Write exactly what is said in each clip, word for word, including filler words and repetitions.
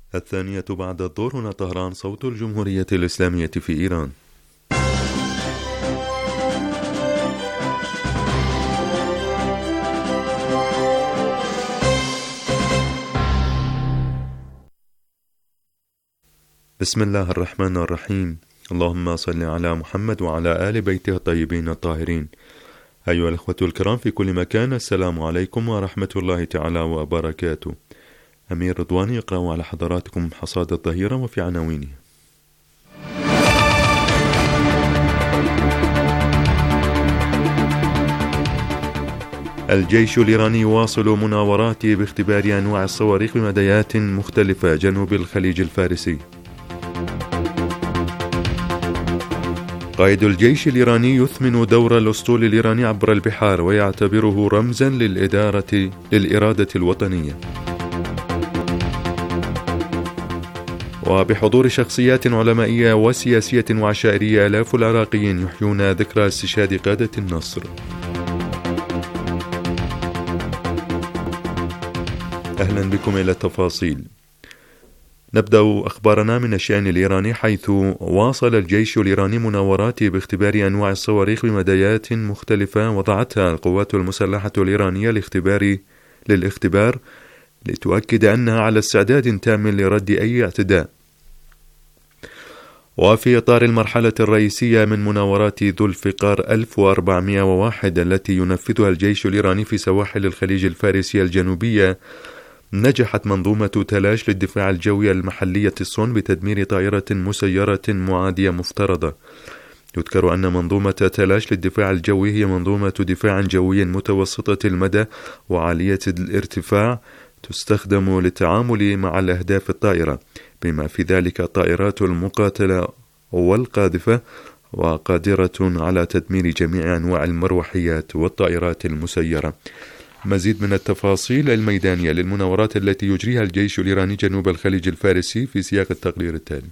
الثانية بعد الظهر. هنا طهران، صوت الجمهورية الإسلامية في إيران. بسم الله الرحمن الرحيم. اللهم صل على محمد وعلى آل بيته الطيبين الطاهرين. أيها الأخوة الكرام في كل مكان، السلام عليكم ورحمة الله تعالى وبركاته. أمير رضواني يقرأ على حضراتكم حصاد الظهيرة وفي عناوينه. الجيش الإيراني يواصل مناوراته باختبار أنواع الصواريخ بمديات مختلفة جنوب الخليج الفارسي. قائد الجيش الإيراني يثمن دور الأسطول الإيراني عبر البحار ويعتبره رمزا للإدارة للإرادة الوطنية. وبحضور شخصيات علمائية وسياسية وعشائرية، آلاف العراقيين يحيون ذكرى استشهاد قادة النصر. أهلا بكم إلى التفاصيل. نبدأ أخبارنا من الشأن الإيراني، حيث واصل الجيش الإيراني مناوراته باختبار أنواع الصواريخ بمديات مختلفة وضعتها القوات المسلحة الإيرانية لاختبار للاختبار لتؤكد أنها على استعداد تام لرد أي اعتداء. وفي إطار المرحلة الرئيسية من مناورات ذو الفقار ألف وأربعمائة وواحد التي ينفذها الجيش الإيراني في سواحل الخليج الفارسي الجنوبية، نجحت منظومة تلاش للدفاع الجوي المحلية الصون بتدمير طائرة مسيرة معادية مفترضة. يذكر أن منظومة تلاش للدفاع الجوي هي منظومة دفاع جوي متوسطة المدى وعالية الارتفاع تستخدم للتعامل مع الأهداف الطائرة، بما في ذلك الطائرات المقاتلة والقاذفة، وقادرة على تدمير جميع أنواع المروحيات والطائرات المسيرة. مزيد من التفاصيل الميدانية للمناورات التي يجريها الجيش الإيراني جنوب الخليج الفارسي في سياق التقرير التالي.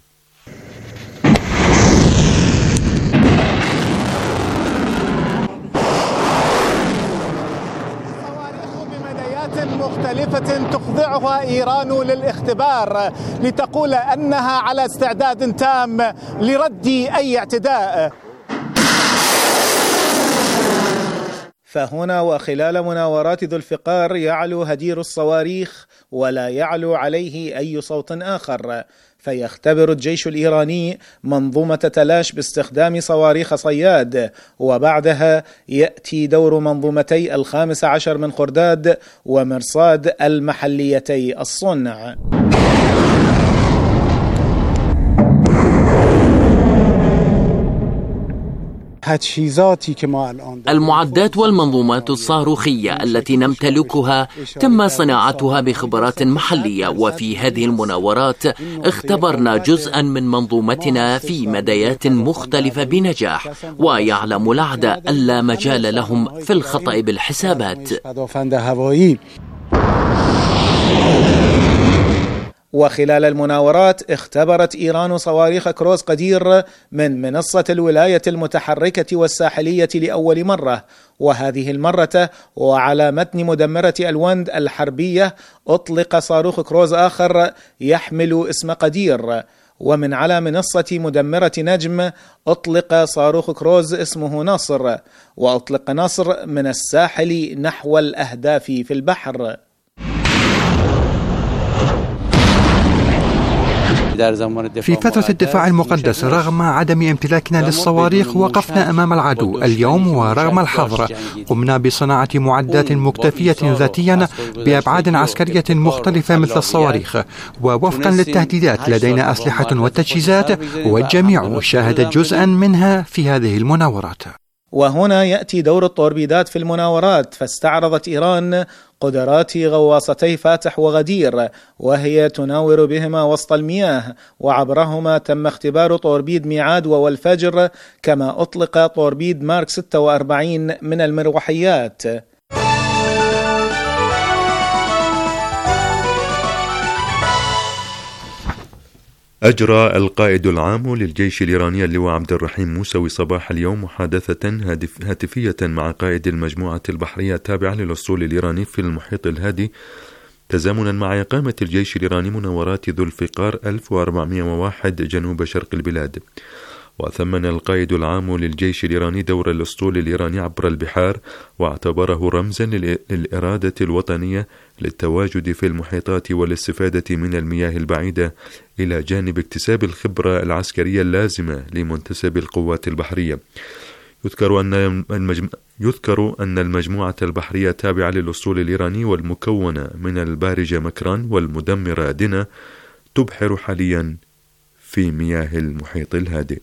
مختلفة تخضعها إيران للاختبار لتقول أنها على استعداد تام لرد أي اعتداء. فهنا وخلال مناورات ذو الفقار يعلو هدير الصواريخ ولا يعلو عليه أي صوت آخر، فيختبر الجيش الإيراني منظومة تلاش باستخدام صواريخ صياد، وبعدها يأتي دور منظومتي الخامس عشر من خرداد ومرصاد المحليتي الصنع. المعدات والمنظومات الصاروخية التي نمتلكها تم صناعتها بخبرات محلية، وفي هذه المناورات اختبرنا جزءا من منظومتنا في مديات مختلفة بنجاح، ويعلم الأعداء أن لا مجال لهم في الخطأ بالحسابات. وخلال المناورات اختبرت إيران صواريخ كروز قدير من منصة الولاية المتحركة والساحلية لأول مرة، وهذه المرة وعلى متن مدمرة الوند الحربية أطلق صاروخ كروز آخر يحمل اسم قدير. ومن على منصة مدمرة نجم أطلق صاروخ كروز اسمه نصر، وأطلق نصر من الساحل نحو الأهداف في البحر. في فترة الدفاع المقدس رغم عدم امتلاكنا للصواريخ وقفنا أمام العدو. اليوم ورغم الحظر قمنا بصناعة معدات مكتفية ذاتيا بأبعاد عسكرية مختلفة مثل الصواريخ، ووفقا للتهديدات لدينا أسلحة وتجهيزات، والجميع شاهد جزءا منها في هذه المناورات. وهنا يأتي دور الطوربيدات في المناورات، فاستعرضت إيران قدرات غواصتي فاتح وغدير، وهي تناور بهما وسط المياه، وعبرهما تم اختبار طوربيد ميعاد والفجر، كما أطلق طوربيد مارك ستة وأربعين من المروحيات. أجرى القائد العام للجيش الإيراني اللواء عبد الرحيم موسوي صباح اليوم محادثة هاتفية مع قائد المجموعة البحرية التابعة للأسطول الإيراني في المحيط الهادي تزامنا مع إقامة الجيش الإيراني مناورات ذو الفقار ألف وأربعمائة وواحد جنوب شرق البلاد. وثمن القائد العام للجيش الإيراني دور الأسطول الإيراني عبر البحار، واعتبره رمزا للإرادة الوطنية للتواجد في المحيطات والاستفادة من المياه البعيدة، إلى جانب اكتساب الخبرة العسكرية اللازمة لمنتسب القوات البحرية. يذكر أن المجم... يذكر أن المجموعة البحرية التابعة للأسطول الإيراني والمكونة من البارجة مكران والمدمرة دنا تبحر حاليا في مياه المحيط الهادئ.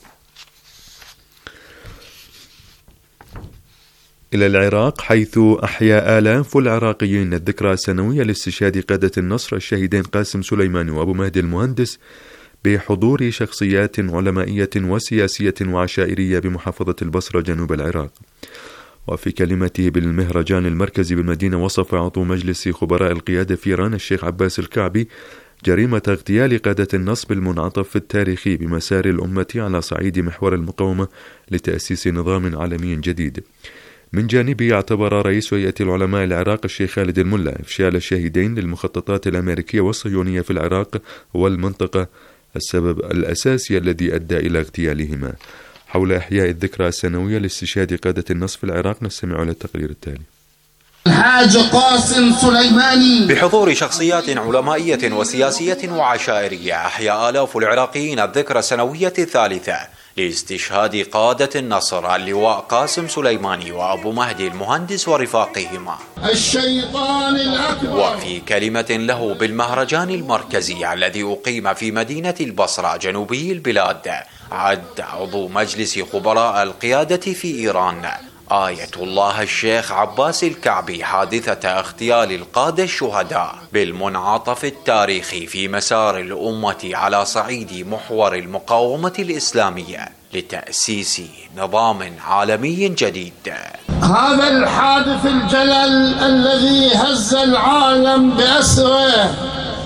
إلى العراق، حيث أحيا آلاف العراقيين الذكرى السنوية لاستشهاد قادة النصر الشهيدين قاسم سليماني وأبو مهدي المهندس بحضور شخصيات علمائية وسياسية وعشائرية بمحافظة البصرة جنوب العراق. وفي كلمته بالمهرجان المركزي بالمدينة، وصف عضو مجلس خبراء القيادة في إيران الشيخ عباس الكعبي جريمة اغتيال قادة النصب المنعطف التاريخي بمسار الأمة على صعيد محور المقاومة لتأسيس نظام عالمي جديد. من جانبه، اعتبر رئيس هيئة العلماء العراق الشيخ خالد الملا إفشال الشهيدين للمخططات الأمريكية والصهيونية في العراق والمنطقة السبب الأساسي الذي أدى إلى اغتيالهما. حول إحياء الذكرى السنوية لاستشهاد قادة النصر في العراق نستمع إلى التقرير التالي. الحاج قاسم سليماني بحضور شخصيات علمائية وسياسية وعشائرية، أحيا آلاف العراقيين الذكرى السنوية الثالثة لاستشهاد قادة النصر اللواء قاسم سليماني وأبو مهدي المهندس ورفاقهما الشيطان الأكبر. وفي كلمة له بالمهرجان المركزي الذي أقيم في مدينة البصرة جنوبي البلاد، عد عضو مجلس خبراء القيادة في إيران آية الله الشيخ عباس الكعبي حادثة اغتيال القادة الشهداء بالمنعطف التاريخي في مسار الأمة على صعيد محور المقاومة الإسلامية لتأسيس نظام عالمي جديد. هذا الحادث الجلل الذي هز العالم بأسره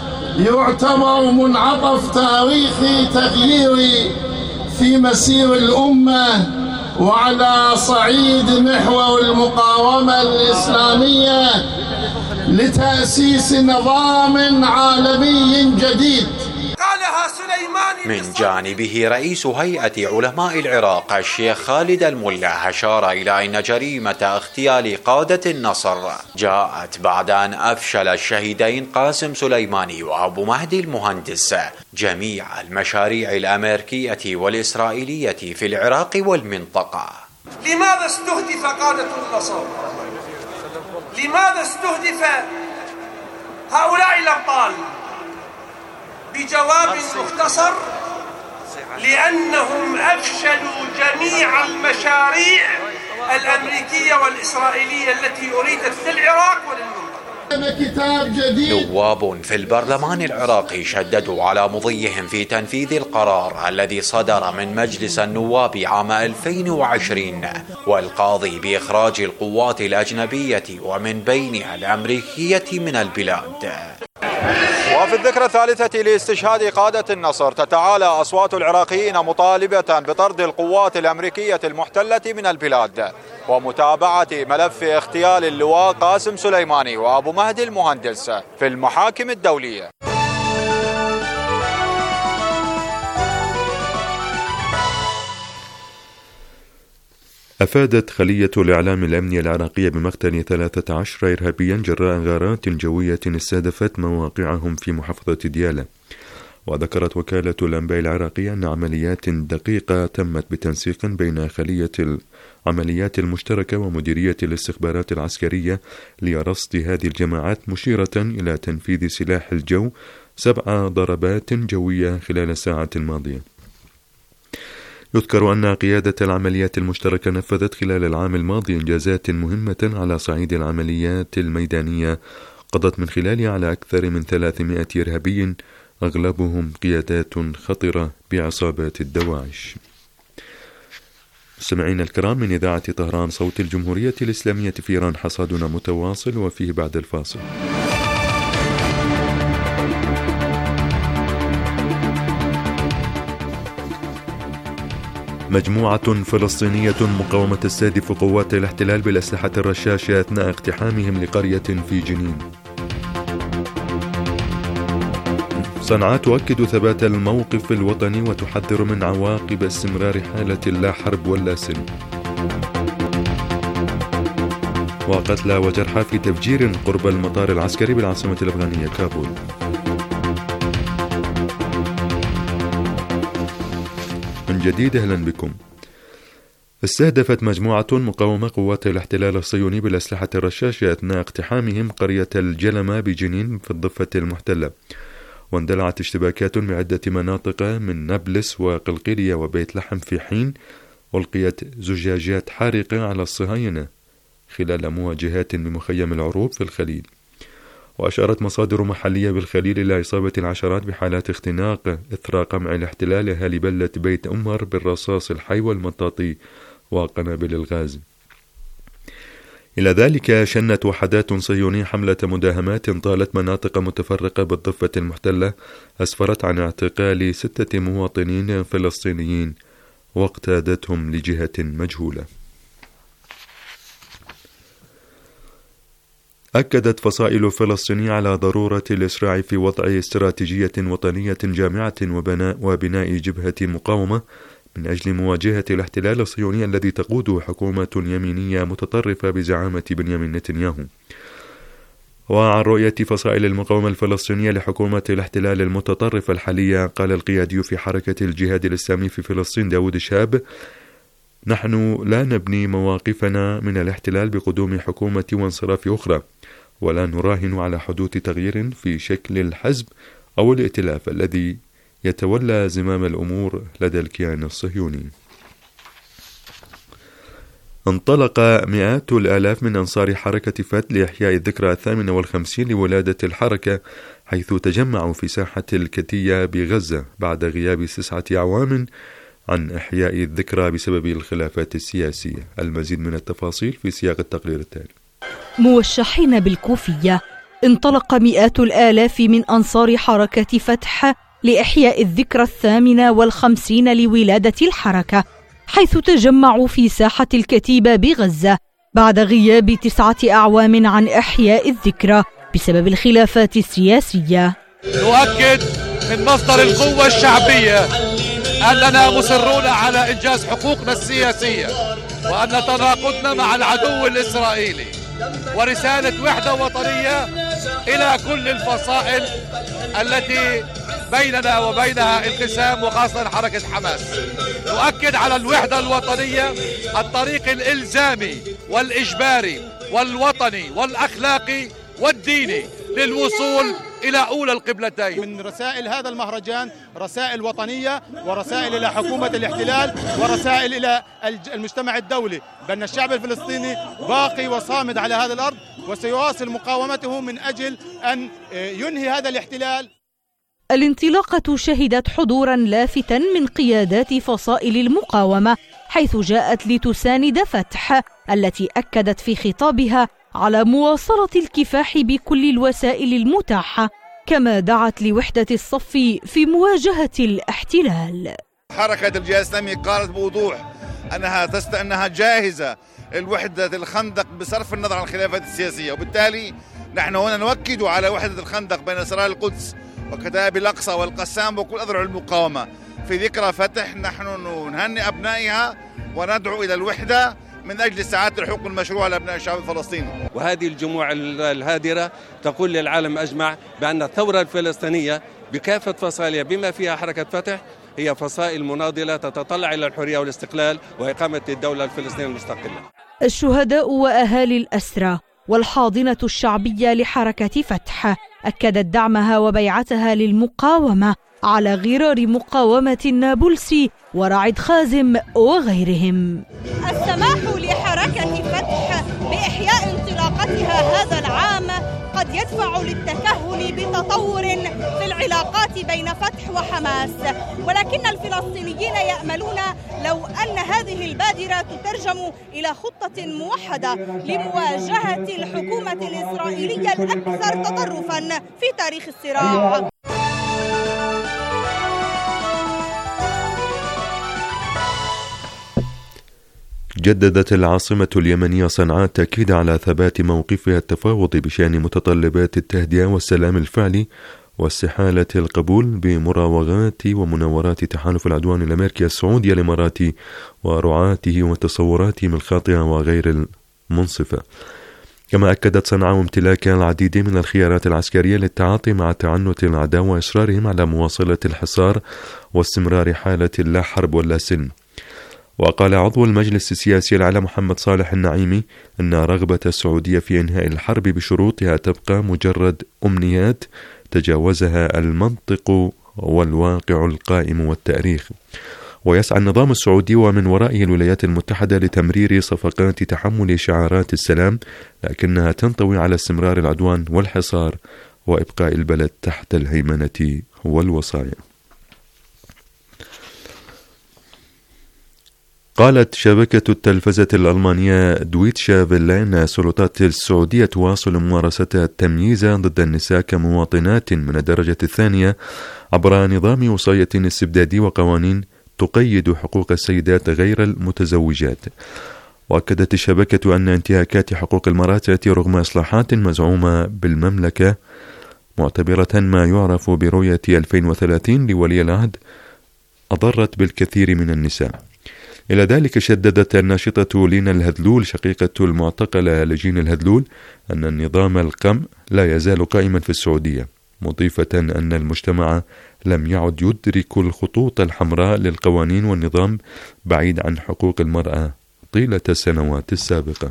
يعتبر منعطف تاريخي تغييري في مسير الأمة وعلى صعيد محور المقاومة الإسلامية لتأسيس نظام عالمي جديد. قالها سليماني. من جانبه رئيس هيئة علماء العراق الشيخ خالد الملا أشار إلى أن جريمة اغتيال قادة النصر جاءت بعد أن أفشل الشهيدين قاسم سليماني وأبو مهدي المهندس جميع المشاريع الأمريكية والإسرائيلية في العراق والمنطقة. لماذا استهدف قادة النصر؟ لماذا استهدف هؤلاء الأبطال؟ بجواب مختصر: لأنهم أفشلوا جميع المشاريع الأمريكية والإسرائيلية التي أريدت للعراق وللمنطقة. نواب في البرلمان العراقي شددوا على مضيهم في تنفيذ القرار الذي صدر من مجلس النواب عام ألفين وعشرين والقاضي بإخراج القوات الأجنبية ومن بينها الأمريكية من البلاد. وفي الذكرى الثالثة لاستشهاد قادة النصر تتعالى أصوات العراقيين مطالبة بطرد القوات الأمريكية المحتلة من البلاد ومتابعة ملف اغتيال اللواء قاسم سليماني وأبو مهدي المهندس في المحاكم الدولية. أفادت خلية الإعلام الأمني العراقية بمقتل ثلاثة عشر إرهابيا جراء غارات جوية استهدفت مواقعهم في محافظة ديالى. وذكرت وكالة الأنباء العراقية أن عمليات دقيقة تمت بتنسيق بين خلية العمليات المشتركة ومديرية الاستخبارات العسكرية لرصد هذه الجماعات، مشيرة إلى تنفيذ سلاح الجو سبع ضربات جوية خلال الساعة الماضية. يذكر أن قيادة العمليات المشتركة نفذت خلال العام الماضي إنجازات مهمة على صعيد العمليات الميدانية قضت من خلالها على أكثر من ثلاثمائة إرهابي، أغلبهم قيادات خطرة بعصابات الدواعش. مستمعينا الكرام، من إذاعة طهران صوت الجمهورية الإسلامية في إيران حصادنا متواصل وفيه بعد الفاصل. مجموعة فلسطينية مقاومة تستهدف قوات الاحتلال بالأسلحة الرشاشة أثناء اقتحامهم لقرية في جنين. صنعاء تؤكد ثبات الموقف الوطني وتحذر من عواقب استمرار حالة اللا حرب ولا سلم. وقتلى وجرحى في تفجير قرب المطار العسكري بالعاصمة الأفغانية كابول. من جديد أهلا بكم. استهدفت مجموعة مقاومة قوات الاحتلال الصهيوني بالأسلحة الرشاشة أثناء اقتحامهم قرية الجلمة بجنين في الضفة المحتلة، واندلعت اشتباكات بعدة مناطق من نابلس وقلقيلية وبيت لحم في حين ألقيت زجاجات حارقة على الصهاينة خلال مواجهات بمخيم العروب في الخليل. وأشارت مصادر محلية بالخليل إلى إصابة العشرات بحالات اختناق إثر قمع الاحتلال أهالي بلدة بيت أمر بالرصاص الحي والمطاطي وقنابل الغاز. إلى ذلك شنت وحدات صهيونية حملة مداهمات طالت مناطق متفرقة بالضفة المحتلة أسفرت عن اعتقال ستة مواطنين فلسطينيين واقتادتهم لجهة مجهولة. أكدت فصائل فلسطينية على ضرورة الإسراع في وضع استراتيجية وطنية جامعة وبناء, وبناء جبهة مقاومة من أجل مواجهة الاحتلال الصهيوني الذي تقوده حكومة يمينية متطرفة بزعامة بنيامين نتنياهو. وعن رؤية فصائل المقاومة الفلسطينية لحكومة الاحتلال المتطرفة الحالية، قال القيادي في حركة الجهاد الإسلامي في فلسطين داود شاب: نحن لا نبني مواقفنا من الاحتلال بقدوم حكومة وانصراف أخرى، ولا نراهن على حدوث تغيير في شكل الحزب أو الائتلاف الذي يتولى زمام الأمور لدى الكيان الصهيوني. انطلق مئات الآلاف من أنصار حركة فتح لإحياء الذكرى الثامنة والخمسين لولادة الحركة، حيث تجمعوا في ساحة الكتية بغزة بعد غياب تسعة أعوام عن إحياء الذكرى بسبب الخلافات السياسية. المزيد من التفاصيل في سياق التقرير التالي. موشحين بالكوفية، انطلق مئات الآلاف من أنصار حركة فتح لإحياء الذكرى الثامنة والخمسين لولادة الحركة، حيث تجمعوا في ساحة الكتيبة بغزة بعد غياب تسعة أعوام عن إحياء الذكرى بسبب الخلافات السياسية. نؤكد من مصدر القوة الشعبية أننا مصرون على إنجاز حقوقنا السياسية، وأن تناقضنا مع العدو الإسرائيلي، ورسالة وحدة وطنية إلى كل الفصائل التي بيننا وبينها انقسام، وخاصة حركة حماس. نؤكد على الوحدة الوطنية، الطريق الإلزامي والإجباري والوطني والأخلاقي والديني للوصول إلى أولى القبلتين. من رسائل هذا المهرجان رسائل وطنية، ورسائل إلى حكومة الاحتلال، ورسائل إلى المجتمع الدولي بأن الشعب الفلسطيني باقي وصامد على هذا الأرض، وسيواصل مقاومته من أجل أن ينهي هذا الاحتلال. الانطلاقة شهدت حضورا لافتا من قيادات فصائل المقاومة، حيث جاءت لتساند فتح التي أكدت في خطابها على مواصلة الكفاح بكل الوسائل المتاحة، كما دعت لوحدة الصف في مواجهة الاحتلال. حركة الجهاد الإسلامي قالت بوضوح أنها تست أنها جاهزة الوحدة الخندق بصرف النظر عن الخلافات السياسية، وبالتالي نحن هنا نؤكد على وحدة الخندق بين سرايا القدس وكتائب الأقصى والقسام وكل أذرع المقاومة في ذكرى فتح. نحن نهنئ أبنائها وندعو إلى الوحدة من أجل استعادة الحقوق المشروعة لأبناء الشعب الفلسطيني. وهذه الجموع الهادرة تقول للعالم أجمع بأن الثورة الفلسطينية بكافة فصائلها بما فيها حركة فتح هي فصائل مناضلة تتطلع إلى الحرية والاستقلال وإقامة الدولة الفلسطينية المستقلة. الشهداء وأهالي الأسرى والحاضنة الشعبية لحركة فتح أكدت دعمها وبيعتها للمقاومة على غرار مقاومة النابلسي ورعد خازم وغيرهم. السماح لحركة فتح بإحياء انطلاقتها هذا العام قد يدفع للتكهن بتطور في العلاقات بين فتح وحماس، ولكن الفلسطينيين يأملون لو أن هذه البادرة تترجم إلى خطة موحدة لمواجهة الحكومة الإسرائيلية الأكثر تطرفاً في تاريخ الصراع. جددت العاصمة اليمنية صنعاء التأكيد على ثبات موقفها التفاوضي بشأن متطلبات التهدئة والسلام الفعلي واستحالة القبول بمراوغات ومناورات تحالف العدوان الأمريكي السعودي الإماراتي ورعاته وتصوراتهم الخاطئة وغير المنصفة. كما أكدت صنعاء امتلاك العديد من الخيارات العسكرية للتعاطي مع تعنت الأعداء وإصرارهم على مواصلة الحصار واستمرار حالة اللا حرب ولا سلم. وقال عضو المجلس السياسي الأعلى محمد صالح النعيمي أن رغبة السعودية في إنهاء الحرب بشروطها تبقى مجرد أمنيات تجاوزها المنطق والواقع القائم والتاريخ، ويسعى النظام السعودي ومن ورائه الولايات المتحدة لتمرير صفقات تحمل شعارات السلام، لكنها تنطوي على استمرار العدوان والحصار وإبقاء البلد تحت الهيمنة والوصايا. قالت شبكة التلفزة الألمانية دويتشا فيلا أن السلطات السعودية تواصل ممارسة التمييز ضد النساء كمواطنات من الدرجة الثانية عبر نظام وصاية استبدادي وقوانين تقيد حقوق السيدات غير المتزوجات. وأكدت الشبكة أن انتهاكات حقوق المرأة تأتي رغم إصلاحات مزعومة بالمملكة، معتبرة ما يعرف برؤية ألفين وثلاثين لولي العهد أضرت بالكثير من النساء. إلى ذلك شددت الناشطة لينا الهدلول شقيقة المعتقلة لجين الهدلول أن النظام القمع لا يزال قائما في السعودية، مضيفة أن المجتمع لم يعد يدرك الخطوط الحمراء للقوانين والنظام بعيد عن حقوق المرأة طيلة السنوات السابقة.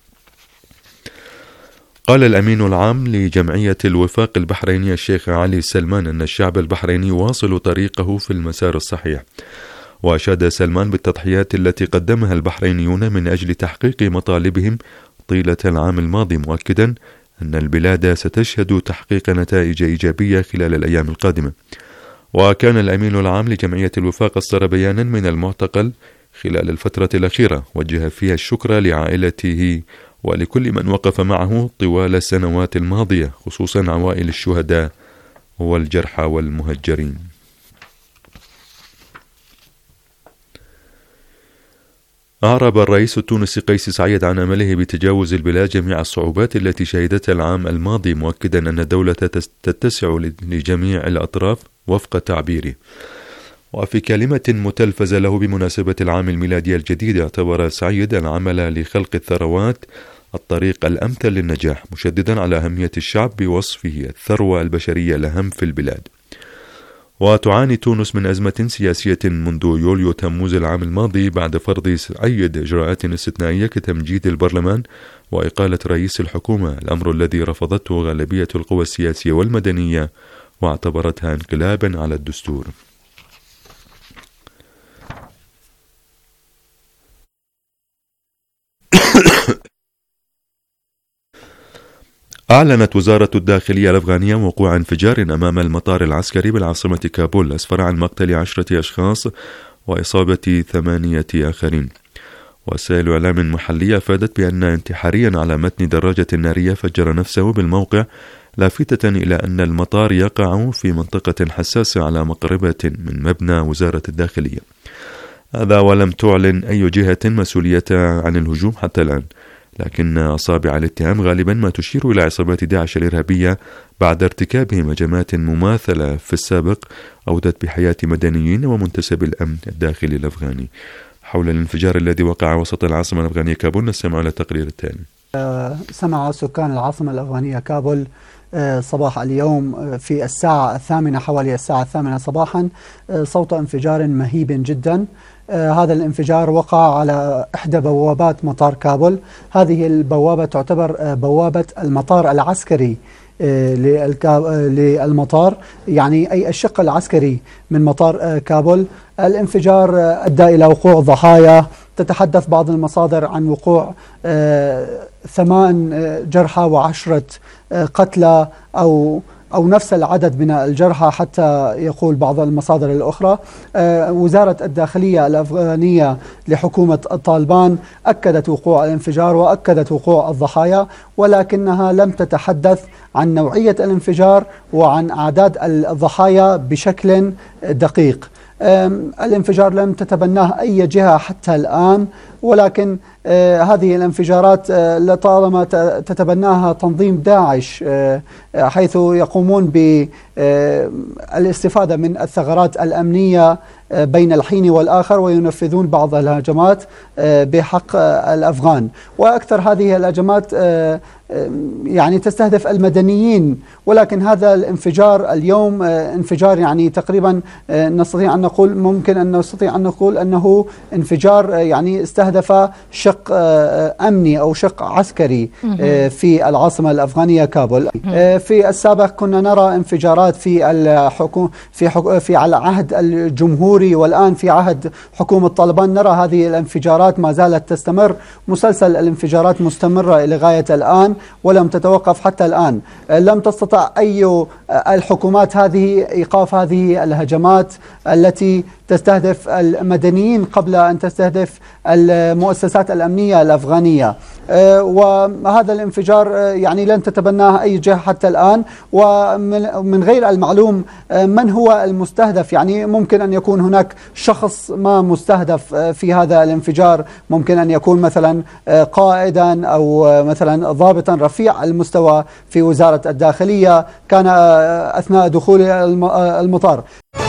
قال الأمين العام لجمعية الوفاق البحرينية الشيخ علي سلمان أن الشعب البحريني واصل طريقه في المسار الصحيح، وأشاد سلمان بالتضحيات التي قدمها البحرينيون من أجل تحقيق مطالبهم طيلة العام الماضي، مؤكدا أن البلاد ستشهد تحقيق نتائج إيجابية خلال الأيام القادمة. وكان الأمين العام لجمعية الوفاق أصدر بيانا من المعتقل خلال الفترة الأخيرة وجه فيها الشكر لعائلته ولكل من وقف معه طوال السنوات الماضية، خصوصا عوائل الشهداء والجرحى والمهجرين. أعرب الرئيس التونسي قيس سعيد عن أمله بتجاوز البلاد جميع الصعوبات التي شهدتها العام الماضي، مؤكدا أن الدولة تتسع لجميع الأطراف وفق تعبيره. وفي كلمة متلفزة له بمناسبة العام الميلادي الجديد، اعتبر سعيد العمل لخلق الثروات الطريق الأمثل للنجاح، مشددا على أهمية الشعب بوصفه الثروة البشرية الأهم في البلاد. وتعاني تونس من أزمة سياسية منذ يوليو تموز العام الماضي بعد فرض سعيد إجراءات استثنائية كتمجيد البرلمان وإقالة رئيس الحكومة، الأمر الذي رفضته غالبية القوى السياسية والمدنية واعتبرتها انقلابا على الدستور. أعلنت وزارة الداخلية الأفغانية وقوع انفجار أمام المطار العسكري بالعاصمة كابول أسفر عن مقتل عشرة أشخاص وإصابة ثمانية آخرين. وسائل إعلام محلية أفادت بأن انتحاريا على متن دراجة نارية فجر نفسه بالموقع، لافتة إلى أن المطار يقع في منطقة حساسة على مقربة من مبنى وزارة الداخلية. هذا ولم تعلن أي جهة مسؤوليتها عن الهجوم حتى الآن، لكن أصابع الاتهام غالبا ما تشير إلى عصابات داعش الإرهابية بعد ارتكابهم هجمات مماثلة في السابق أودت بحياة مدنيين ومنتسب الأمن الداخلي الأفغاني. حول الانفجار الذي وقع وسط العاصمة الأفغانية كابول نستمع إلى التقرير التالي. سمع سكان العاصمة الأفغانية كابول صباح اليوم في الساعة الثامنة حوالي الساعة الثامنة صباحا صوت انفجار مهيب جدا. هذا الانفجار وقع على إحدى بوابات مطار كابول. هذه البوابة تعتبر بوابة المطار العسكري للمطار، يعني أي الشق العسكري من مطار كابول. الانفجار أدى إلى وقوع ضحايا، تتحدث بعض المصادر عن وقوع ثمان جرحى وعشرة قتلى أو أو نفس العدد من الجرحى حتى يقول بعض المصادر الأخرى. وزارة الداخلية الأفغانية لحكومة طالبان أكدت وقوع الانفجار وأكدت وقوع الضحايا، ولكنها لم تتحدث عن نوعية الانفجار وعن أعداد الضحايا بشكل دقيق. الانفجار لم تتبناه أي جهة حتى الآن، ولكن هذه الانفجارات لطالما تتبناها تنظيم داعش، حيث يقومون بالاستفادة من الثغرات الأمنية بين الحين والآخر وينفذون بعض الهجمات بحق الأفغان. وأكثر هذه الهجمات يعني تستهدف المدنيين، ولكن هذا الانفجار اليوم انفجار يعني تقريبا نستطيع أن نقول ممكن أن نستطيع أن نقول أنه انفجار يعني استهدف شق أمني أو شق عسكري في العاصمة الأفغانية كابول. في السابق كنا نرى انفجارات في الحكومة في حكو في على عهد الجمهوري، والآن في عهد حكومة طالبان نرى هذه الانفجارات ما زالت تستمر. مسلسل الانفجارات مستمرة لغاية الآن ولم تتوقف حتى الآن. لم تستطع أي الحكومات هذه إيقاف هذه الهجمات التي تستهدف المدنيين قبل أن تستهدف المؤسسات الأمنية الأفغانية. وهذا الانفجار يعني لن تتبناه أي جهة حتى الآن، ومن غير المعلوم من هو المستهدف. يعني ممكن أن يكون هناك شخص ما مستهدف في هذا الانفجار، ممكن أن يكون مثلا قائدا أو مثلا ضابطا رفيع المستوى في وزارة الداخلية كان أثناء دخول المطار.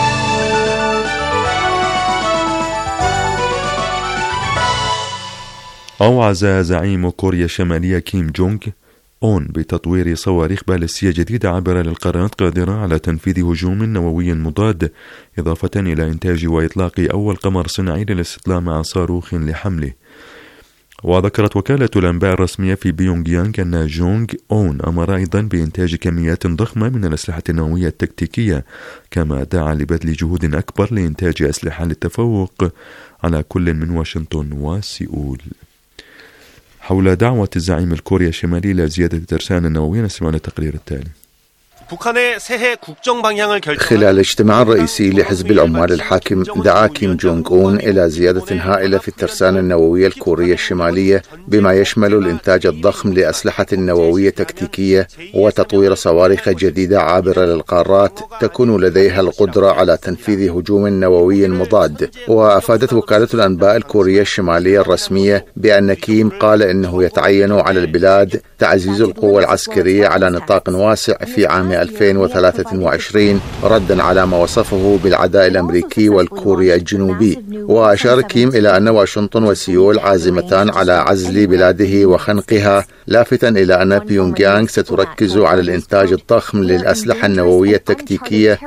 أوعز زعيم كوريا الشمالية كيم جونغ أون بتطوير صواريخ باليستية جديدة عابرة للقارات قادرة على تنفيذ هجوم نووي مضاد، إضافة إلى إنتاج وإطلاق أول قمر صناعي للاستطلاع مع صاروخ لحمله. وذكرت وكالة الأنباء الرسمية في بيونغ يانغ أن جونغ أون أمر أيضا بإنتاج كميات ضخمة من الأسلحة النووية التكتيكية، كما دعا لبذل جهود أكبر لإنتاج أسلحة للتفوق على كل من واشنطن وسيؤول. حول دعوة الزعيم الكوري الشمالي لزيادة الترسانة النووية نسمع التقرير التالي. خلال الاجتماع الرئيسي لحزب العمال الحاكم دعا كيم جونغ أون إلى زيادة هائلة في الترسانة النووية الكورية الشمالية، بما يشمل الإنتاج الضخم لأسلحة نووية تكتيكية وتطوير صواريخ جديدة عابرة للقارات تكون لديها القدرة على تنفيذ هجوم نووي مضاد. وأفادت وكالة الأنباء الكورية الشمالية الرسمية بأن كيم قال إنه يتعين على البلاد تعزيز القوة العسكرية على نطاق واسع في عام ألفين وثلاثة وعشرين ردا على ما وصفه بالعداء الأمريكي والكوري الجنوبي. وأشار كيم إلى أن واشنطن وسيول عازمتان على عزل بلاده وخنقها، لافتا إلى أن بيونغ يانغ ستركز على الإنتاج الضخم للأسلحة النووية التكتيكية،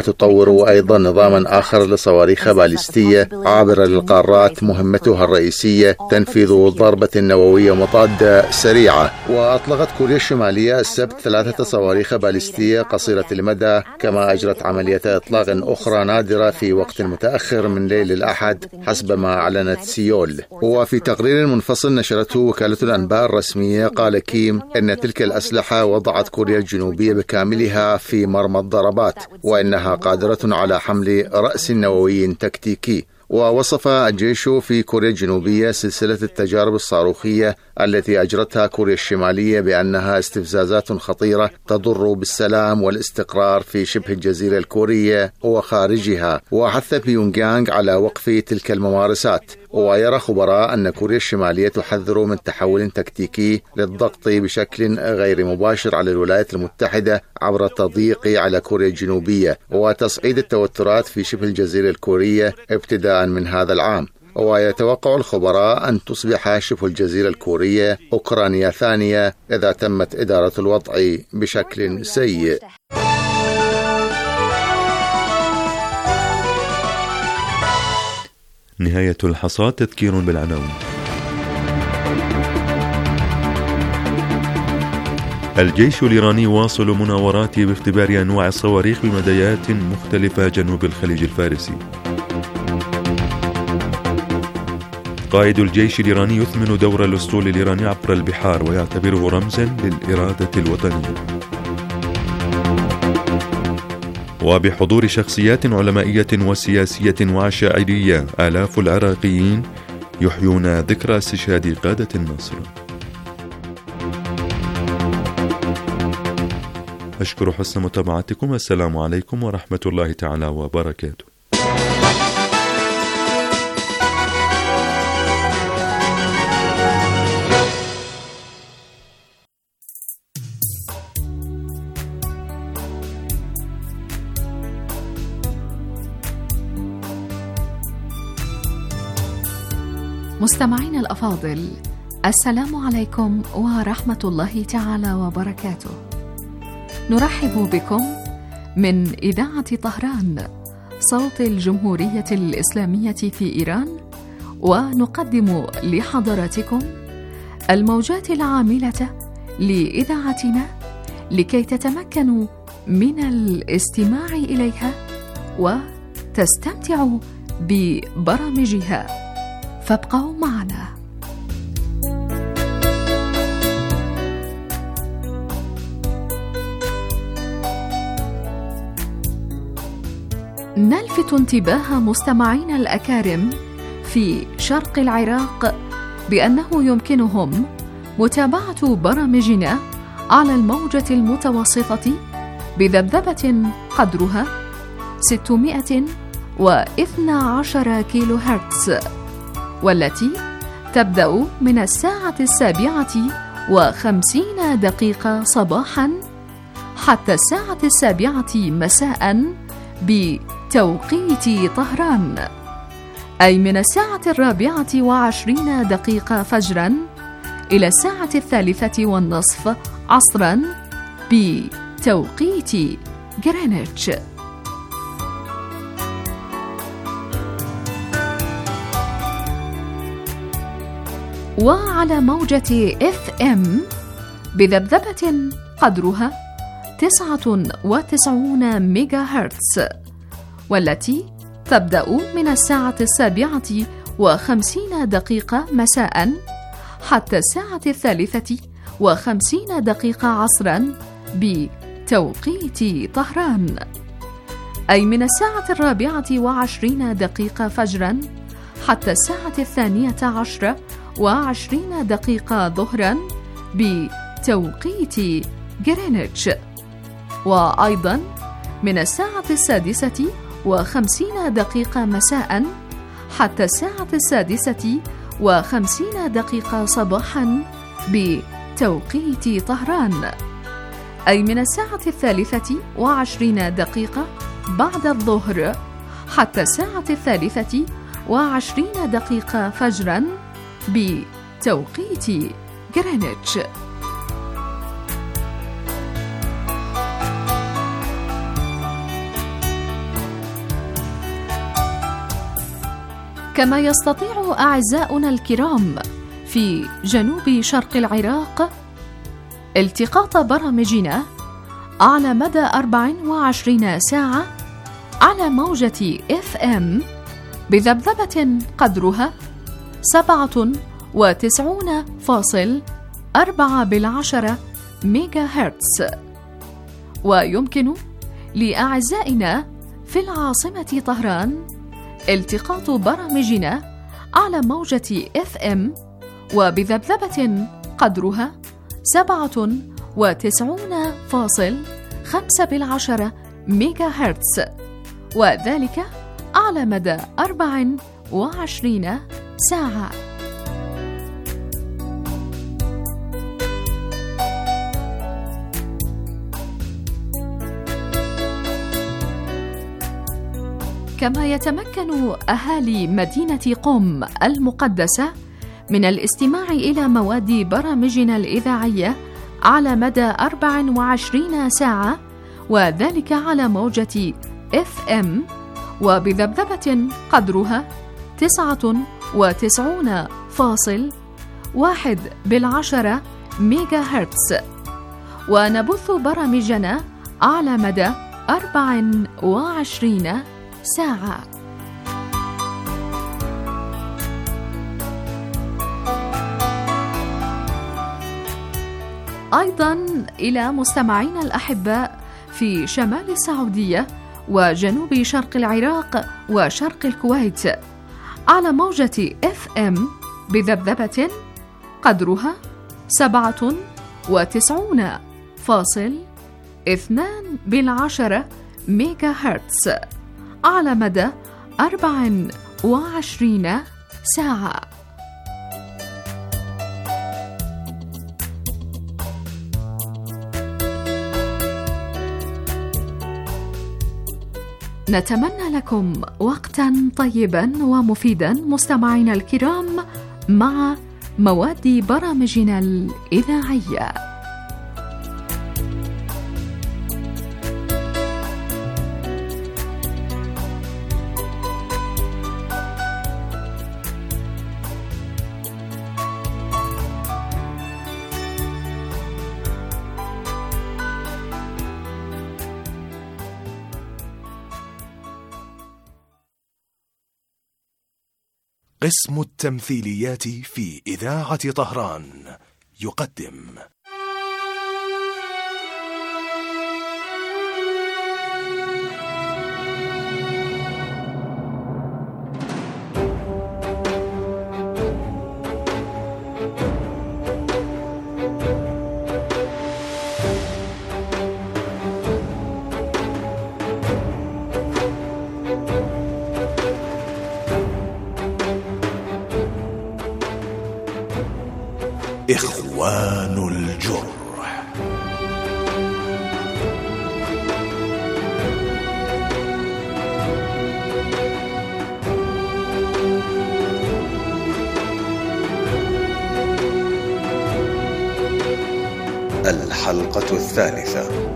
وتطور أيضا نظاما آخر لصواريخ باليستية عابرة للقارات مهمتها الرئيسية تنفيذ ضربة نووية مضادة سريعة. وأطلقت كوريا الشمالية السبت ثلاثة صواريخ باليستية قصيرة المدى، كما أجرت عملية إطلاق أخرى نادرة في وقت متأخر من ليل الأحد حسب ما أعلنت سيول. وفي تقرير منفصل نشرته وكالة الأنباء الرسمية قال كيم أن تلك الأسلحة وضعت كوريا الجنوبية بكاملها في مرمى الضربات، وإنها قادرة على حمل رأس نووي تكتيكي. ووصف الجيش في كوريا الجنوبية سلسلة التجارب الصاروخية التي أجرتها كوريا الشمالية بأنها استفزازات خطيرة تضر بالسلام والاستقرار في شبه الجزيرة الكورية وخارجها. وحث بيونغ يانغ على وقف تلك الممارسات. ويرى خبراء أن كوريا الشمالية تحذر من تحول تكتيكي للضغط بشكل غير مباشر على الولايات المتحدة عبر التضييق على كوريا الجنوبية وتصعيد التوترات في شبه الجزيرة الكورية ابتداء من هذا العام. ويتوقع الخبراء أن تصبح شبه الجزيرة الكورية أوكرانيا ثانية إذا تمت إدارة الوضع بشكل سيء. نهاية الحصاد. تذكير بالعناوين. الجيش الإيراني واصل مناوراته باختبار أنواع الصواريخ بمديات مختلفة جنوب الخليج الفارسي. قائد الجيش الإيراني يثمن دور الأسطول الإيراني عبر البحار ويعتبره رمزا للإرادة الوطنية. وبحضور شخصيات علمائية وسياسية وعشائرية آلاف العراقيين يحيون ذكرى استشهاد قادة النصر. أشكر حسن متابعتكم. السلام عليكم ورحمة الله تعالى وبركاته. مستمعين الأفاضل، السلام عليكم ورحمة الله تعالى وبركاته. نرحب بكم من إذاعة طهران صوت الجمهورية الإسلامية في إيران، ونقدم لحضراتكم الموجات العاملة لإذاعتنا لكي تتمكنوا من الاستماع إليها وتستمتعوا ببرامجها، فابقوا معنا. نلفت انتباه مستمعينا الأكارم في شرق العراق بأنه يمكنهم متابعة برامجنا على الموجة المتوسطة بذبذبة قدرها ستمائة واثني عشر كيلو هرتز، والتي تبدأ من الساعة السابعة وخمسين دقيقة صباحا حتى الساعة السابعة مساء بتوقيت طهران، أي من الساعة الرابعة وعشرين دقيقة فجرا إلى الساعة الثالثة والنصف عصرا بتوقيت غرينتش. وعلى موجة إف إم بذبذبة قدرها تسعة وتسعين ميجا هرتز، والتي تبدأ من الساعة السابعة وخمسين دقيقة مساء حتى الساعة الثالثة وخمسين دقيقة عصرا بتوقيت طهران، أي من الساعة الرابعة وعشرين دقيقة فجرا حتى الساعة الثانية عشرة وعشرين دقيقة ظهرا بتوقيت غرينتش، وأيضا من الساعة السادسة وخمسين دقيقة مساء حتى الساعة السادسة وخمسين دقيقة صباحا بتوقيت طهران، أي من الساعة الثالثة وعشرين دقيقة بعد الظهر حتى الساعة الثالثة وعشرين دقيقة فجرا بتوقيت غرينتش. كما يستطيع أعزاؤنا الكرام في جنوب شرق العراق التقاط برامجنا على مدى أربع وعشرين ساعة على موجة إف إم بذبذبة قدرها سبعة وتسعون فاصل أربعة بالعشرة ميجا هرتز. ويمكن لأعزائنا في العاصمة طهران التقاط برامجنا على موجة إف إم وبذبذبة قدرها سبعة وتسعون فاصل خمسة بالعشرة ميجا هرتز، وذلك على مدى أربع وعشرين ساعة. كما يتمكن أهالي مدينة قم المقدسة من الاستماع إلى مواد برامجنا الإذاعية على مدى أربع وعشرين ساعة، وذلك على موجة إف إم وبذبذبة قدرها تسعة وتسعون فاصل واحد بالعشرة ميجا هرتز، ونبث برامجنا على مدى أربع وعشرين ساعة. أيضا إلى مستمعينا الأحباء في شمال السعودية وجنوب شرق العراق وشرق الكويت على موجة إف إم بذبذبة قدرها سبعة وتسعون فاصل اثنان بالعشرة ميجا هرتز على مدى أربع وعشرين ساعة. نتمنى لكم وقتا طيبا ومفيدا مستمعينا الكرام، مع مواد برامجنا الإذاعية. قسم التمثيليات في إذاعة طهران يقدم إخوان الجرح. الحلقة الثالثة.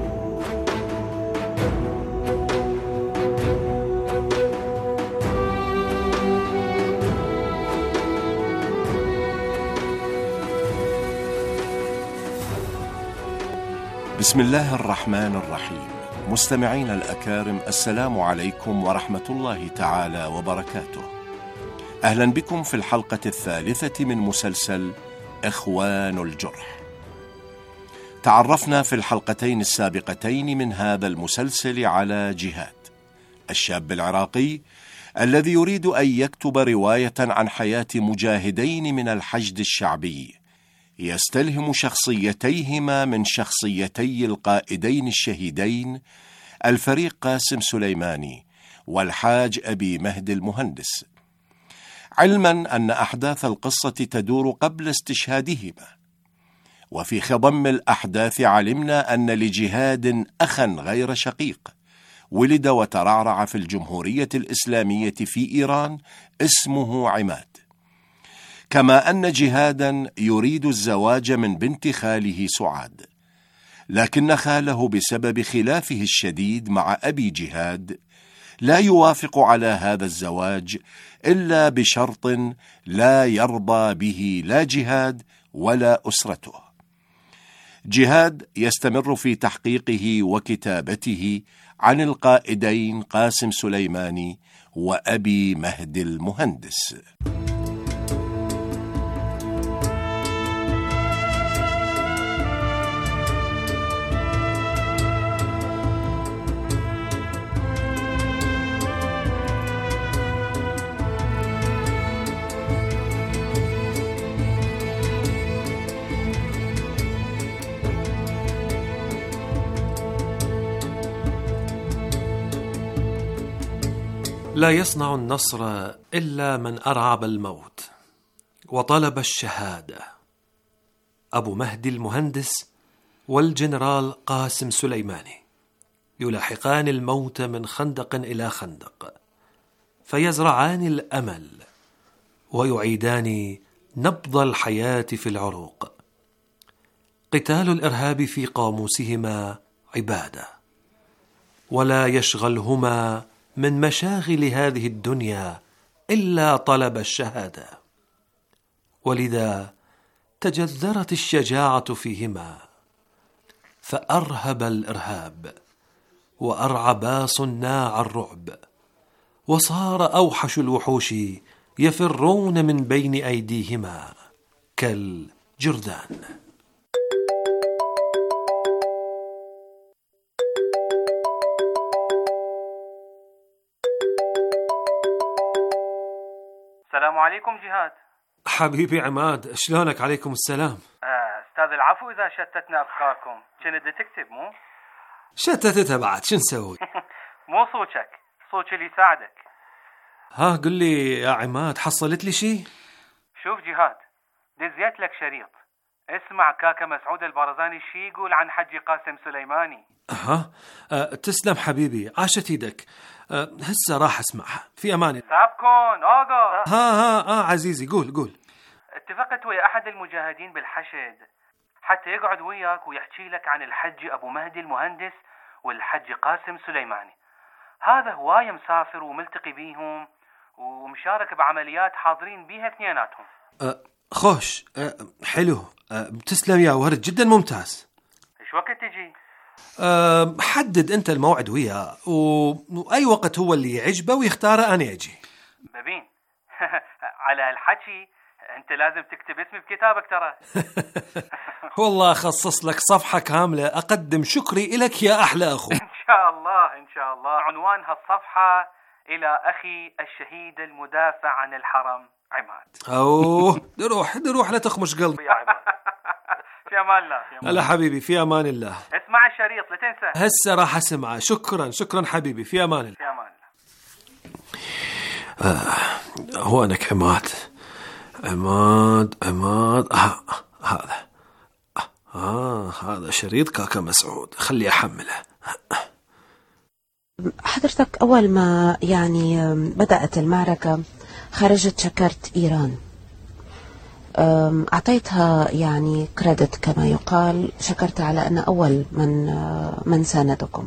بسم الله الرحمن الرحيم. مستمعين الأكارم، السلام عليكم ورحمة الله تعالى وبركاته. أهلا بكم في الحلقة الثالثة من مسلسل إخوان الجرح. تعرفنا في الحلقتين السابقتين من هذا المسلسل على جهاد، الشاب العراقي الذي يريد أن يكتب رواية عن حياة مجاهدين من الحشد الشعبي يستلهم شخصيتيهما من شخصيتي القائدين الشهيدين الفريق قاسم سليماني والحاج أبي مهدي المهندس، علما أن أحداث القصة تدور قبل استشهادهما. وفي خضم الأحداث علمنا أن لجهاد أخا غير شقيق ولد وترعرع في الجمهورية الإسلامية في إيران اسمه عماد، كما أن جهادا يريد الزواج من بنت خاله سعاد، لكن خاله بسبب خلافه الشديد مع أبي جهاد لا يوافق على هذا الزواج إلا بشرط لا يرضى به لا جهاد ولا أسرته. جهاد يستمر في تحقيقه وكتابته عن القائدين قاسم سليماني وأبي مهدي المهندس. لا يصنع النصر إلا من أرعب الموت وطلب الشهادة. أبو مهدي المهندس والجنرال قاسم سليماني يلاحقان الموت من خندق إلى خندق، فيزرعان الأمل ويعيدان نبض الحياة في العروق. قتال الإرهاب في قاموسهما عبادة، ولا يشغلهما من مشاغل هذه الدنيا إلا طلب الشهادة، ولذا تجذرت الشجاعة فيهما، فأرهب الإرهاب وأرعبا صناع الرعب، وصار أوحش الوحوش يفرون من بين أيديهما كالجرذان. السلام عليكم جهاد. حبيبي عماد، شلونك؟ عليكم السلام. آه أستاذ العفو إذا شتتنا أفكاركم. كنت تكتب مو؟ شتتتها بعد، شو نسوي؟ مو صوتك، صوتك اللي يساعدك. ها قل لي يا عماد، حصلت لي شيء؟ شوف جهاد، دزيت لك شريط، اسمع كاكا مسعود البرزاني شي يقول عن حجي قاسم سليماني. ها أه تسلم حبيبي، عاشت ايدك. أه هسه راح اسمعها في امان. سابكون اوغو. ها ها ها عزيزي، قول قول. اتفقت ويا أحد المجاهدين بالحشد حتى يقعد وياك ويحكي لك عن الحج أبو مهدي المهندس والحج قاسم سليماني. هذا هواية مسافر وملتقي بيهم ومشارك بعمليات حاضرين بيها اثنيناتهم. أه خوش. أه حلو. أه تسلم يا ورد، جدا ممتاز. ايش وقت تجي؟ أه حدد انت الموعد وياه و... واي وقت هو اللي يعجبه ويختاره انا اجي. ببين على هالحكي انت لازم تكتب اسمي بكتابك ترى. والله اخصص لك صفحة كاملة اقدم شكري الك يا احلى اخو. ان شاء الله ان شاء الله. عنوان هالصفحة الى اخي الشهيد المدافع عن الحرم عماد. اوه نروح نروح لا تخمش قلبي يا عماد. في امان الله. في امان الله حبيبي، في امان الله. اسمع الشريط لا تنسى. هسه راح اسمعه. شكرا شكرا حبيبي، في امان الله. في امان الله. آه هو انك عماد عماد عماد آه هذا آه هذا شريط كاكا مسعود، خلي أحمله. حضرتك أول ما يعني بدأت المعركة خرجت شكرت إيران، أعطيتها يعني كريدت كما يقال، شكرت على أن أول من من ساندكم.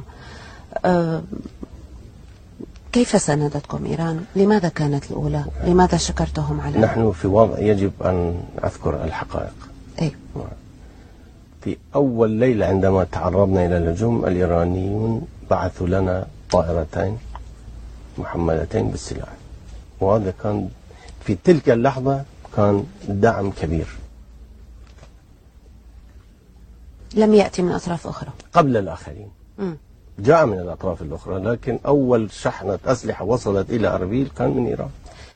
كيف ساندتكم إيران؟ لماذا كانت الأولى؟ لماذا شكرتهم على؟ نحن في وضع يجب أن أذكر الحقائق. أي. في أول ليلة عندما تعرضنا إلى الهجوم، الإيرانيون بعثوا لنا طائرتين محملتين بالسلاح، وهذا كان في تلك اللحظة كان دعم كبير. لم يأتي من أطراف أخرى قبل الآخرين. م. جاء من الأطراف الأخرى، لكن أول شحنة أسلحة وصلت إلى أربيل كان من إيران.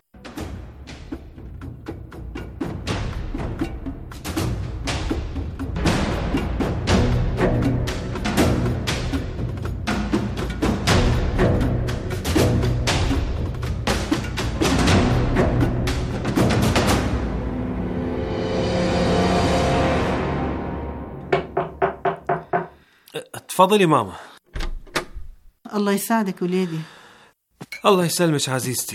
تفضلي ماما. الله يساعدك وليدي. الله يسلمك عزيزتي.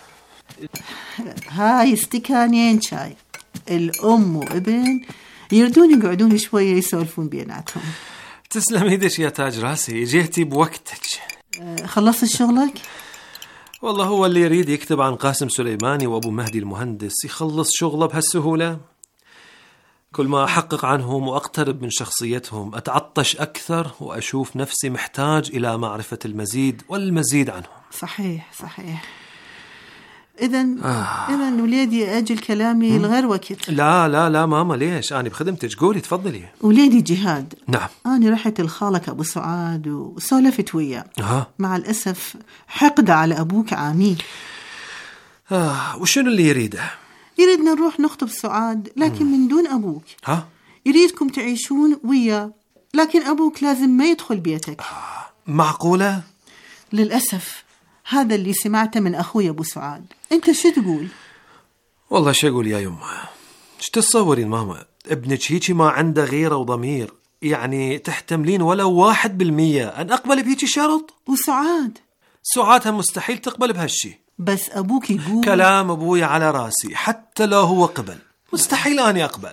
هاي استكانين شاي، الأم وابن يردون يقعدون شوية يسولفون بيناتهم. تسلم ايدك يا تاج راسي، جيتي بوقتك. خلصت شغلك؟ والله هو اللي يريد يكتب عن قاسم سليماني وأبو مهدي المهندس يخلص شغله بهالسهولة؟ كل ما أحقق عنهم وأقترب من شخصيتهم أتعطش أكثر وأشوف نفسي محتاج إلى معرفة المزيد والمزيد عنهم. صحيح صحيح. إذن آه. إذن وليدي أجل كلامي الغير وقت. لا لا لا ماما، ليش؟ أنا بخدمتك، قولي تفضلي. وليدي جهاد. نعم. أنا رحت لخالك أبو سعاد وسولفت وياه. آه. مع الأسف حقد على أبوك عميل. آه وشنو اللي يريده؟ يريدنا نروح نخطب سعاد لكن مم. من دون أبوك. ها؟ يريدكم تعيشون وياه لكن أبوك لازم ما يدخل بيتك. آه. معقولة؟ للأسف هذا اللي سمعته من أخوي أبو سعاد. أنت شو تقول؟ والله شو أقول يا يمه، شو تتصورين ماما ابنك هيجي ما عنده غيرة وضمير، يعني تحتملين ولو واحد بالمية أن أقبل بهيجي شرط؟ وسعاد؟ سعادها مستحيل تقبل بهالشي. بس أبوك يقول. كلام أبوي على راسي، حتى لو هو قبل مستحيل أني أقبل.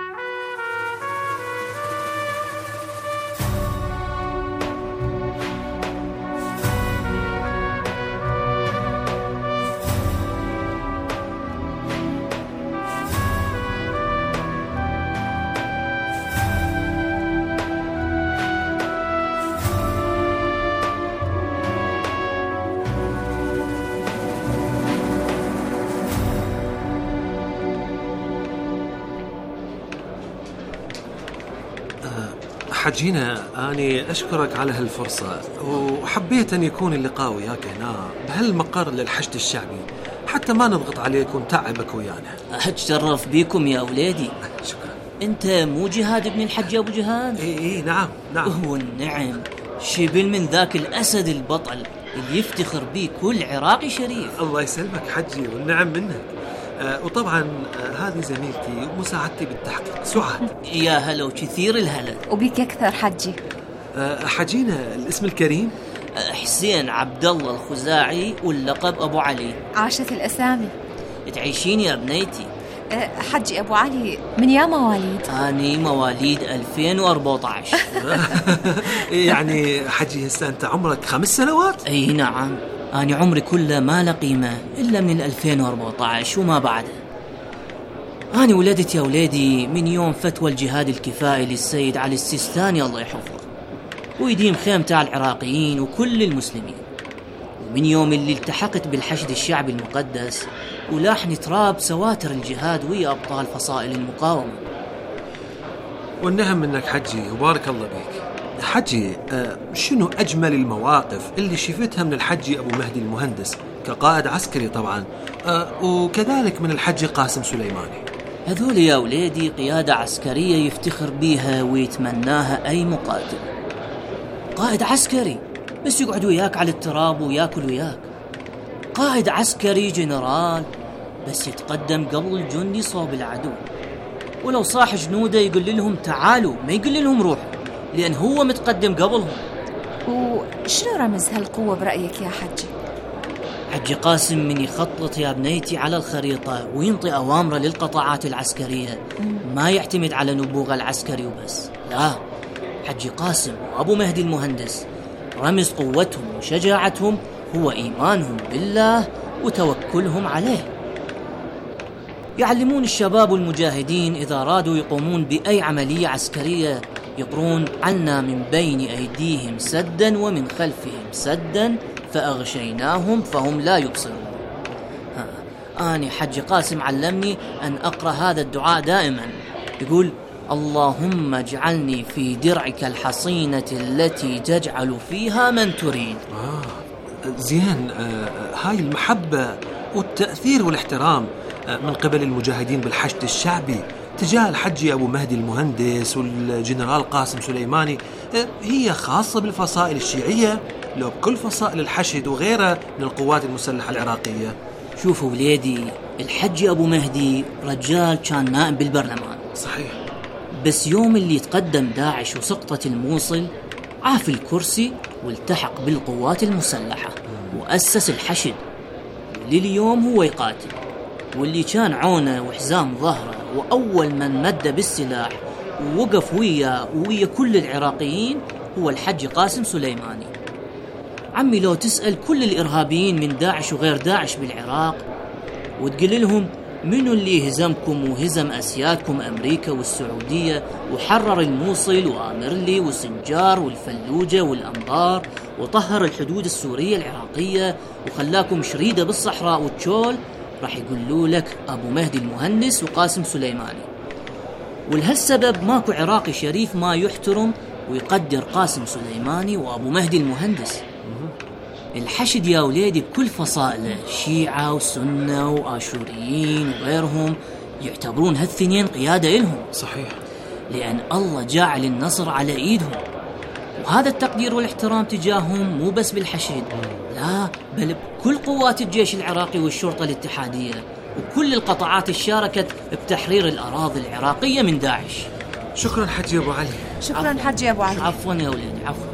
حجينا أني أشكرك على هالفرصة، وحبيت أن يكون اللقاء وياك هنا بهالمقر للحشد الشعبي حتى ما نضغط عليك ونتعبك ويانا. أتشرف بيكم يا أولادي. شكرا. أنت مو جهاد ابن الحج أبو جهاد؟ إيه إيه نعم نعم. هو النعم شبل من ذاك الأسد البطل اللي يفتخر بيه كل عراقي شريف. الله يسلمك حجي والنعم منك. آه وطبعا آه هذه زميلتي ومساعدتي بالتحقيق سعاد. يا هلا وكثير الهلا. وبيك أكثر حجي. آه حجينا الاسم الكريم؟ آه حسين عبد الله الخزاعي واللقب أبو علي. عاشت الأسامي. تعيشين يا بنيتي. حجي أبو علي، من يا مواليد؟ أنا مواليد ألفين وأربعة عشر. يعني حجي هسه أنت عمرك خمس سنوات؟ أي نعم، أنا عمري كله ما له قيمة إلا من ألفين وأربعة عشر وما بعده. أنا ولدت يا ولادي من يوم فتوى الجهاد الكفائي للسيد علي السيستاني الله يحفظه ويديم خيمته على العراقيين وكل المسلمين، ومن يوم اللي التحقت بالحشد الشعبي المقدس ولاحني تراب سواتر الجهاد ويا أبطال فصائل المقاومة. والنهم منك حجي وبارك الله بيك. حجي، آه شنو أجمل المواقف اللي شفتها من الحجي أبو مهدي المهندس كقائد عسكري طبعا، آه وكذلك من الحجي قاسم سليماني؟ هذول يا ولادي قيادة عسكرية يفتخر بيها ويتمناها أي مقاتل. قائد عسكري بس يقعد وياك على التراب وياكل وياك. قائد عسكري جنرال بس يتقدم قبل الجندي صوب العدو، ولو صاح جنوده يقول لهم تعالوا، ما يقول لهم روحوا، لأن هو متقدم قبلهم. وشنو رمز هالقوة برأيك يا حجي؟ حجي قاسم من يخطط يا بنيتي على الخريطة وينطي أوامره للقطاعات العسكرية، ما يعتمد على نبوغ العسكري وبس، لا، حجي قاسم وأبو مهدي المهندس رمز قوتهم وشجاعتهم هو إيمانهم بالله وتوكلهم عليه. يعلمون الشباب والمجاهدين إذا أرادوا يقومون بأي عملية عسكرية يقرون عنا من بين أيديهم سدا ومن خلفهم سدا فأغشيناهم فهم لا يبصرون. آني حج قاسم علمني أن أقرأ هذا الدعاء دائما، يقول اللهم اجعلني في درعك الحصينة التي تجعل فيها من تريد. آه زين، آه هاي المحبة والتأثير والاحترام آه من قبل المجاهدين بالحشد الشعبي تجاه الحجي أبو مهدي المهندس والجنرال قاسم سليماني آه هي خاصة بالفصائل الشيعية لو بكل فصائل الحشد وغيرها من القوات المسلحة العراقية؟ شوفوا وليدي، الحجي أبو مهدي رجال كان نائب بالبرلمان صحيح، بس يوم اللي تقدم داعش وسقطت الموصل عاف الكرسي والتحق بالقوات المسلحة وأسس الحشد، ولليوم هو يقاتل، واللي كان عونه وحزام ظهره وأول من مد بالسلاح ووقف ويا ويا كل العراقيين هو الحجي قاسم سليماني. عمي لو تسأل كل الإرهابيين من داعش وغير داعش بالعراق وتقول لهم منو اللي هزمكم وهزم أسيادكم أمريكا والسعودية وحرر الموصل وآمرلي وسنجار والفلوجة والأنبار وطهر الحدود السورية العراقية وخلاكم شريدة بالصحراء والتشول، راح يقولوا لك أبو مهدي المهندس وقاسم سليماني. ولهالسبب ماكو عراقي شريف ما يحترم ويقدر قاسم سليماني وأبو مهدي المهندس. الحشد يا ولادي بكل فصائله شيعة وسنة وآشوريين وغيرهم يعتبرون هالثنين قيادة إلهم. صحيح، لأن الله جاعل النصر على إيدهم، وهذا التقدير والاحترام تجاههم مو بس بالحشد، لا بل بكل قوات الجيش العراقي والشرطة الاتحادية وكل القطاعات الشاركت بتحرير الأراضي العراقية من داعش. شكرا حجي أبو علي. شكرا حجي أبو علي. عفوا يا ولادي، عفوا.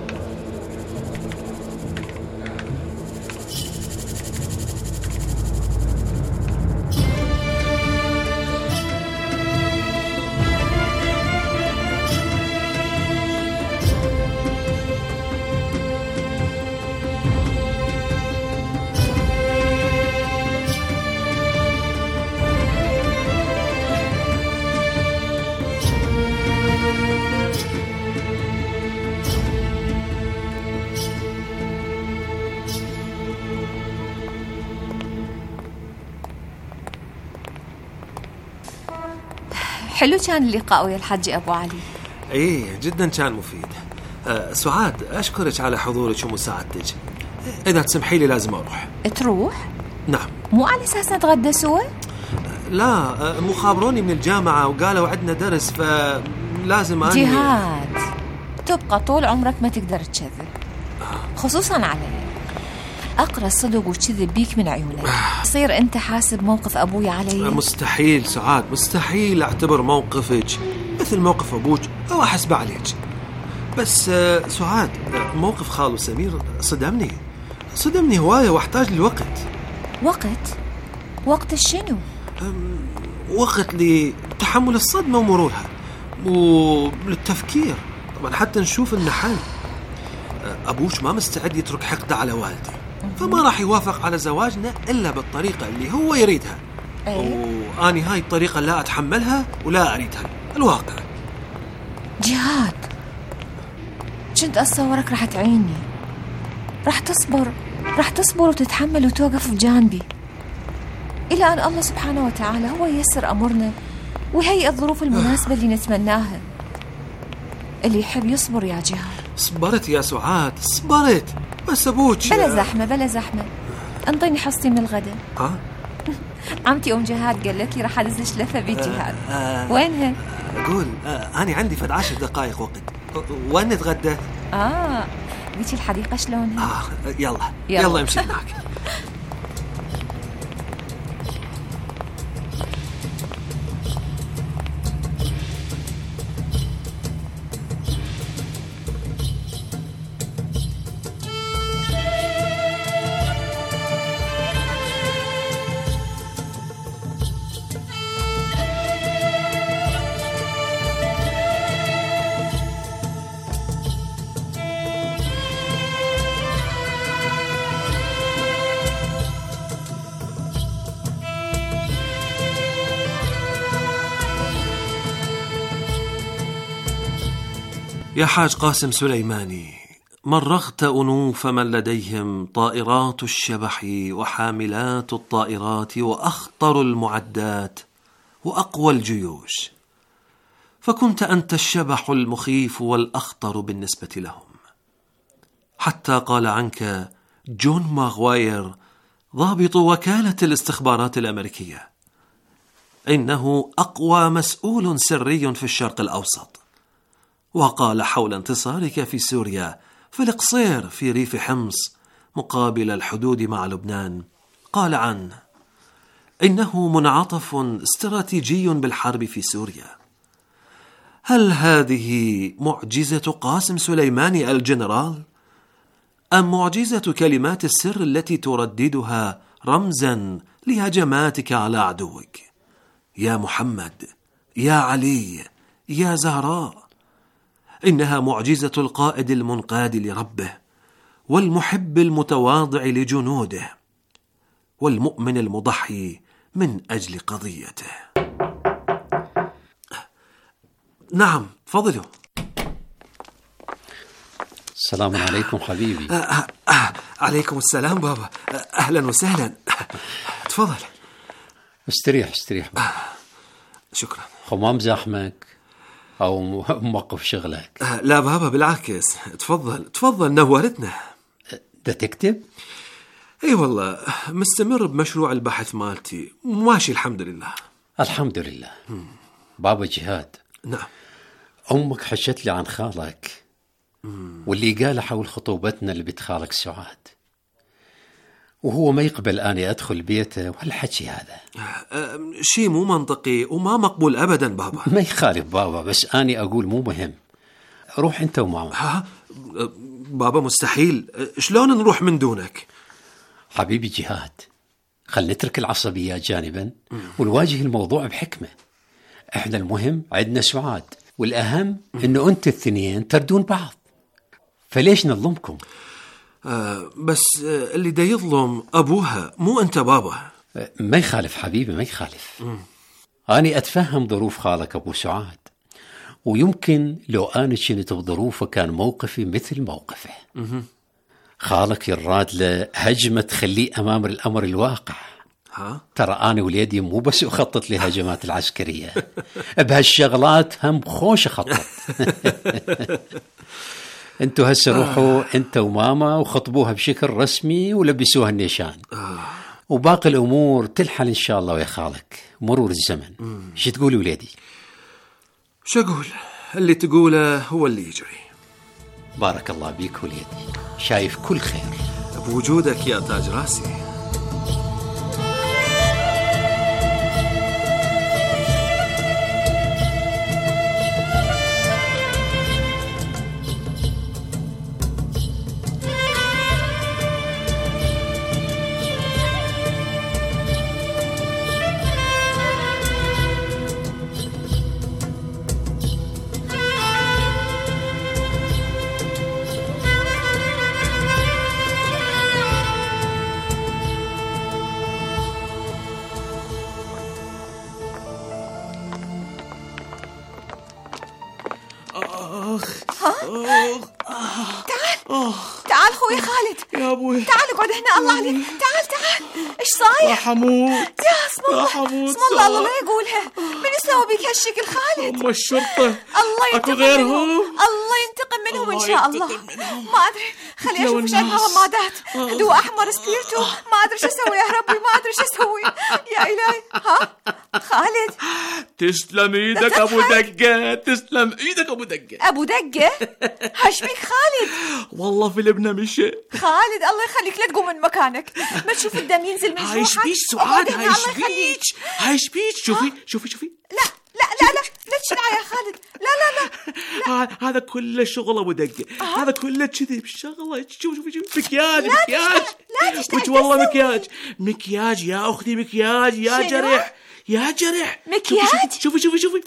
حلو كان اللقاء ويا الحاج أبو علي. ايه جدا كان مفيد. أه سعاد، أشكرك على حضورك ومساعدتك. إذا تسمحي لي لازم أروح. تروح؟ نعم. مو على أساس نتغدى سوا؟ لا، مخابروني من الجامعة وقالوا عندنا درس فلازم أني. جهاد، تبقى طول عمرك ما تقدر تكذب، خصوصا علي. أقرأ الصدق وكذب بيك من عيونك. صير أنت حاسب موقف أبوي علي؟ مستحيل سعاد، مستحيل أعتبر موقفك مثل موقف أبوك أو أحسب عليك. بس سعاد، موقف خالو سمير صدمني صدمني هواية واحتاج للوقت. وقت؟ وقت الشنو؟ وقت لتحمل الصدمة ومرورها وللتفكير طبعا حتى نشوف لنا حل. أبوش ما مستعد يترك حقده على والدي، فما راح يوافق على زواجنا إلا بالطريقة اللي هو يريدها. وأني هاي الطريقة لا أتحملها ولا أريدها. الواقع جهاد، كنت أتصورك راح تعيني، راح تصبر راح تصبر وتتحمل وتوقف بجانبي إلى أن الله سبحانه وتعالى هو ييسر أمرنا ويهيئ الظروف المناسبة اللي نتمناها. اللي يحب يصبر يا جهاد. صبرت يا سعاد، صبرت، بس أبوك بلا زحمة بلا زحمة. انطيني حصتي من الغداء. ها؟ عمتي أم جهاد قالت لي راح أدز شلفة بجهاد. آه آه وينها؟ أقول آه أنا عندي فد عشر دقائق وقت. وين نتغدى؟ آه ذيك الحديقة شلونها؟ آه يلا يلا, يلا امشي هناك. يا حاج قاسم سليماني، مرغت أنوف من لديهم طائرات الشبح وحاملات الطائرات وأخطر المعدات وأقوى الجيوش، فكنت أنت الشبح المخيف والأخطر بالنسبة لهم. حتى قال عنك جون ماغواير ضابط وكالة الاستخبارات الأمريكية إنه أقوى مسؤول سري في الشرق الأوسط. وقال حول انتصارك في سوريا في القصير في ريف حمص مقابل الحدود مع لبنان، قال عنه إنه منعطف استراتيجي بالحرب في سوريا. هل هذه معجزة قاسم سليماني الجنرال؟ أم معجزة كلمات السر التي ترددها رمزا لهجماتك على عدوك؟ يا محمد، يا علي، يا زهراء، إنها معجزة القائد المنقاد لربه والمحب المتواضع لجنوده والمؤمن المضحي من أجل قضيته. نعم فضلوا. السلام عليكم حبيبي. آه آه عليكم السلام بابا، آه أهلا وسهلا. تفضل. استريح استريح بابا. آه شكرا. خمام زحمك أو موقف شغلك؟ آه لا بابا بالعكس، تفضل تفضل نورتنا. ده تكتب؟ اي والله مستمر بمشروع البحث مالتي، ماشي الحمد لله. الحمد لله. مم. بابا جهاد. نعم. أمك حشت لي عن خالك مم. واللي قال حول خطوبتنا لبنت خالك سعاد، وهو ما يقبل أني أدخل بيته وهالحكي هذا. أه شيء مو منطقي وما مقبول أبدا بابا. ما يخالف بابا، بس أني أقول مو مهم، روح أنت وماما. ها بابا مستحيل، شلون نروح من دونك؟ حبيبي جهاد، خل نترك العصبيات جانبا ونواجه الموضوع بحكمة. احنا المهم عندنا سعاد، والأهم أنه أنت الاثنين تردون بعض، فليش نظلمكم؟ آه بس آه اللي دا يظلم أبوها مو أنت بابا. آه ما يخالف حبيبي، ما يخالف. مم. أنا أتفهم ظروف خالك أبو سعاد، ويمكن لو أنا كنت بظروفه كان موقفي مثل موقفه. مم. خالك يراد له هجمة تخليه أمام الأمر الواقع. ها؟ ترى أنا وليدي مو بس أخطط لهجمات العسكرية، بهالشغلات هم خوش أخطط. انتوا هسه روحوا انت وماما وخطبوها بشكل رسمي ولبسوها النيشان، وباقي الامور تلحل ان شاء الله ويا خالك مرور الزمن. شو تقولي وليدي؟ شو اقول؟ اللي تقوله هو اللي يجري. بارك الله بيك وليدي، شايف كل خير بوجودك يا تاج راسي. تعال تعال خوي خالد يا ابوي، تعال اقعد هنا. الله عليك، تعال تعال. ايش صاير؟ يا حمود يا اسم الله، يا حمود، اسم الله. الله لا يقولها. من يسوي بك هالشكل خالد؟ ام الشرطة. الله ينتقم غيرهم؟ منهم، الله ينتقم منهم ان شاء الله. ما ادري، خلي اشوف ايش عندنا غمادات، دواء احمر، سبيرتو، ما ادري ايش اسوي يا ربي، ما ادري ايش اسوي يا الهي. ها خالد، تسلم ايدك ابو دقة، تسلم ايدك ابو دقة. ابو دقة؟ هاش بيك خالد؟ والله فيلمنا مشى خالد. الله يخليك لا تقوم من مكانك، ما تشوف الدم ينزل من جروحك. هايش بيش سعاد، هايش بيش هايش بيش. شوفي شوفي شوفي. لا لا لا لا لا تشلع يا خالد. لا لا لا هذا كله شغل ابو دقة، هذا كله كذب شغله. شوفي شوفي شوفي مكياج مكياج. لا تشتغل والله مكياج مكياج يا اختي، مكياج يا جرح يا جرح. مكياج. شوفي شوفي شوفي.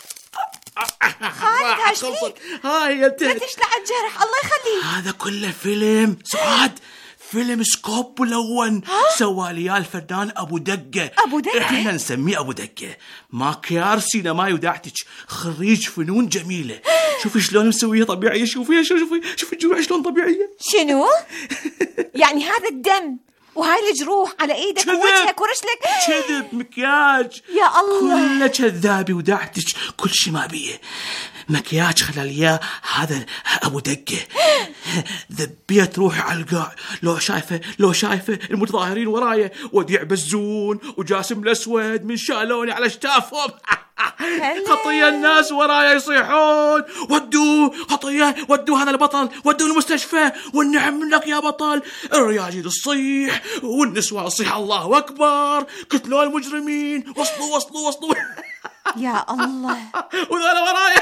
خالد هاش فيك؟ هاي لا تشلع الجرح. الله يخليك. هذا كله فيلم سعاد، فيلم سكوب ملون سوى لي الفنان ابو دقة. ابو دقة احنا نسميه ابو دقة، ماكيار سينمائي وداعتك، خريج فنون جميلة. شوفي شلون مسويها طبيعية، شوفي شوفي شوفي الجروح شلون طبيعية. شنو يعني هذا الدم وهاي الجروح على ايدك ووجهك ورجلك؟ كذب مكياج يا الله، كله كذابي وداعتك، كل شي ما بيه. مكياج خلال اياه هذا ابو دقة. ذبيت روحي على القاع، لو شايفه لو شايفه المتظاهرين ورايا، وديع بزون وجاسم الاسود من شالوني على اشتافهم. خطية الناس ورايا يصيحون ودوه خطية، ودوه هذا البطل، ودوه المستشفى، والنعم منك يا بطل. الرياجيل تصيح والنسوة تصيح الله أكبر، قتلوا المجرمين، وصلوا وصلوا وصلوا. يا الله. وذولا ورايا.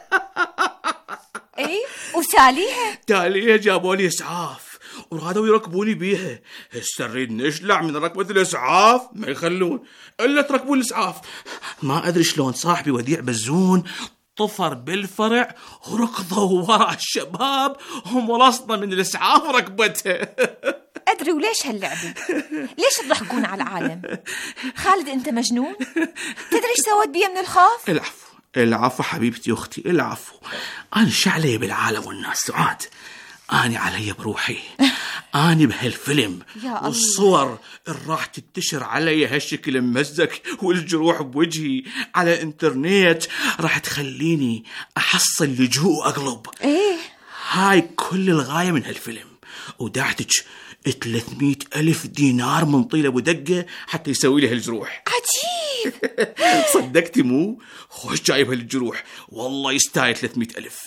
اي وساليها تاليها جابوا لي اسعاف وغادوا يركبوني بيها. هسه نريد نشلع من ركبة الاسعاف ما يخلون الا تركبون الاسعاف. ما ادري شلون صاحبي وديع بزون طفر بالفرع وركضوا ورا الشباب هم ولصنا من الاسعاف وركبتها. ادري وليش هاللعبه؟ ليش تضحكون على العالم؟ خالد انت مجنون؟ تدري ايش سويت بيه من الخوف؟ العفو العفو حبيبتي اختي العفو. انا شعلي بالعالم والناس سعاد، أنا علي بروحي، أنا بهالفيلم والصور اللي راح تنتشر علي هالشكل ممزك والجروح بوجهي على الانترنت راح تخليني أحصل لجوء وأقلب. إيه هاي كل الغاية من هالفيلم. ودعتك ثلاثمية ألف دينار من طيل أبو دقة حتى يسوي لي هالجروح. عجيب. صدقتي مو؟ خوش جايب هالجروح والله يستاهل ثلاثمية ألف.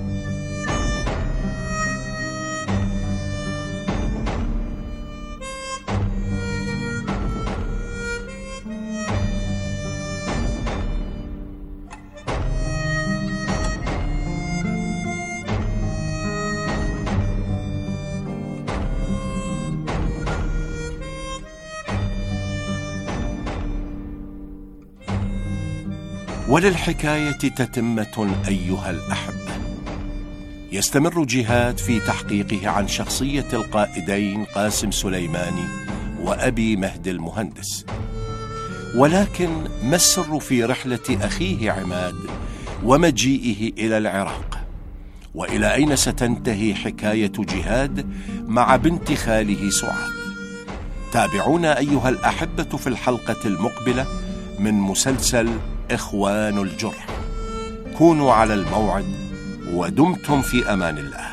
وللحكاية تتمة أيها الأحبة. يستمر جهاد في تحقيقه عن شخصية القائدين قاسم سليماني وأبي مهدي المهندس، ولكن ما السر في رحلة أخيه عماد ومجيئه إلى العراق؟ وإلى أين ستنتهي حكاية جهاد مع بنت خاله سعاد؟ تابعونا أيها الأحبة في الحلقة المقبلة من مسلسل إخوان الجرح. كونوا على الموعد ودمتم في أمان الله.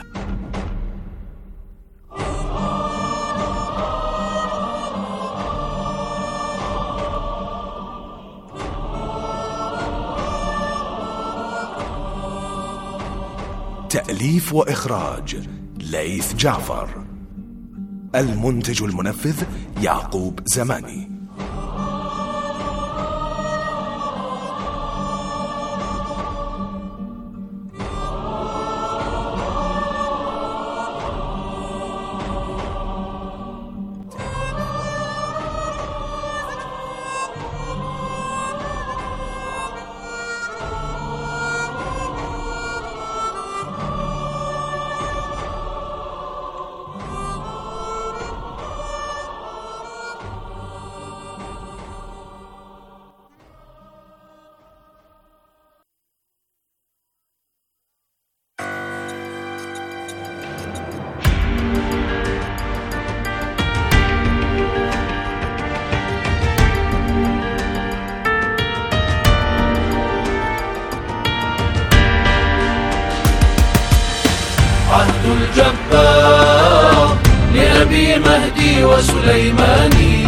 تأليف وإخراج ليث جعفر. المنتج المنفذ يعقوب زماني. عهد الجبار لأبي مهدي وسليماني.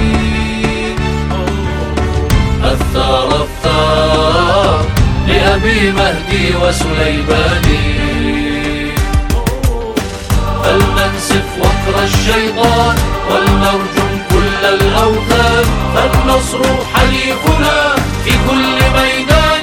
الثار الثار لأبي مهدي وسليماني. فلننسف وكر الشيطان ولنرجم كل الأوثان، فالنصر حليفنا في كل ميدان.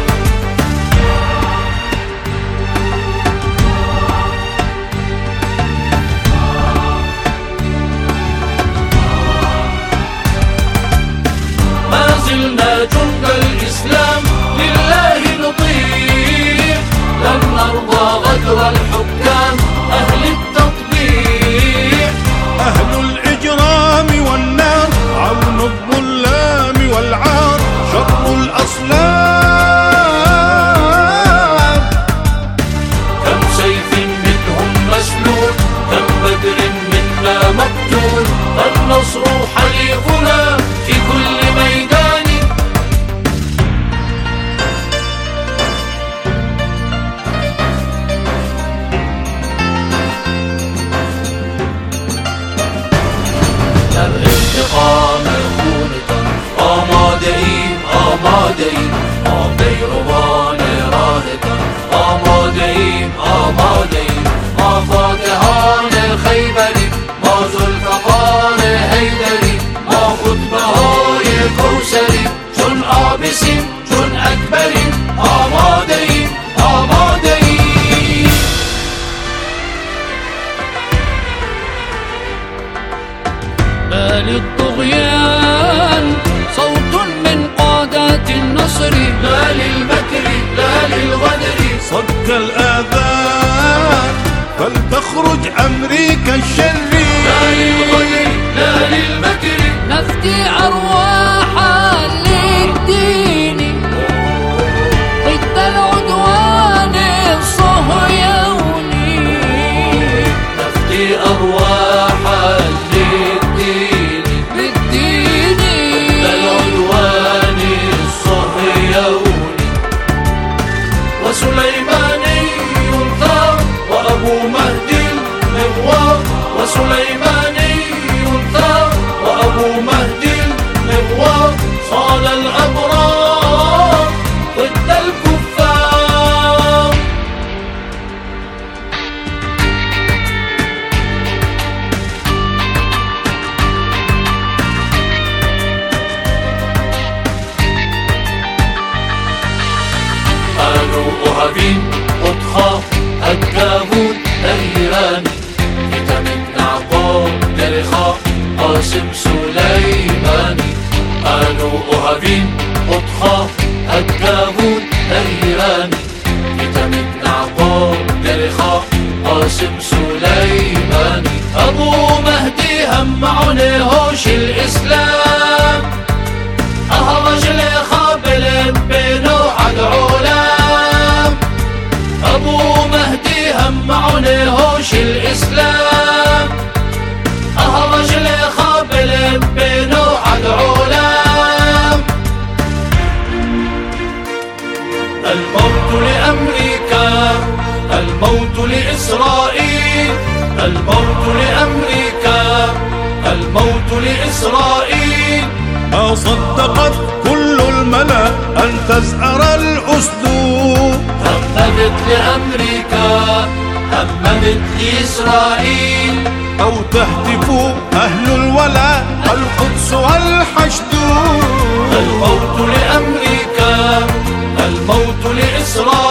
ما زلنا جند الإسلام لله نطيع، لن نرضى غدر الحكام أهل التطبيع. أهل الإجرام والنار عون الظلام والعار شر الأصنام. كم سيف منهم مسلول، كم بدر منا مقتول، النصر حليفنا في كل ميدان. الانتقام خونة آماده‌ایم آماده‌ایم ما پیروان راهتان. آماده‌ایم آماده‌ایم ما فاتحان خیبریم، ما ذوالفقار حیدریم، ما خطبه‌های کوثریم، چون عابسیم چون اکبریم. آماده‌ایم آماده‌ایم. لا للطغيان صوت من قادات النصر، لا للمكر لا للغدر. صك الآذان فلتخرج أمريكا الشر، لا للغدر لا للمكر. نفدي أرواحا للدين ضد العدوان الصهيوني. نفدي أرواحا للدين للدين ضد العدوان الصهيوني. وسليماني ثار وأبو مهدي المغوار، وسليماني ثار وأبو مهدي المغوار. صال الأبرار ضد الكفار. آل أهب أضحى الداوود الإيراني، كتاب نعقوب درخا قاسم سليماني. آل أهب أضحى الداوود الإيراني، كتاب نعقوب درخا قاسم سليماني. أبو مهدي هم عنهوش الإسلام، أهرج لخابل بينو عد علام. أبو مهدي هم عنهوش الإسلام، أهرج لخابل بينو عد علام. الموت لأمريكا، الموت لإسرائيل، الموت لأمريكا، الموت لإسرائيل. ما صدقت كل الملأ أن تزأر الأسدود. هممت لأمريكا، هممت لإسرائيل. أو تهتف أهل الولاء القدس والحشد. الموت لأمريكا، الموت لإسرائيل.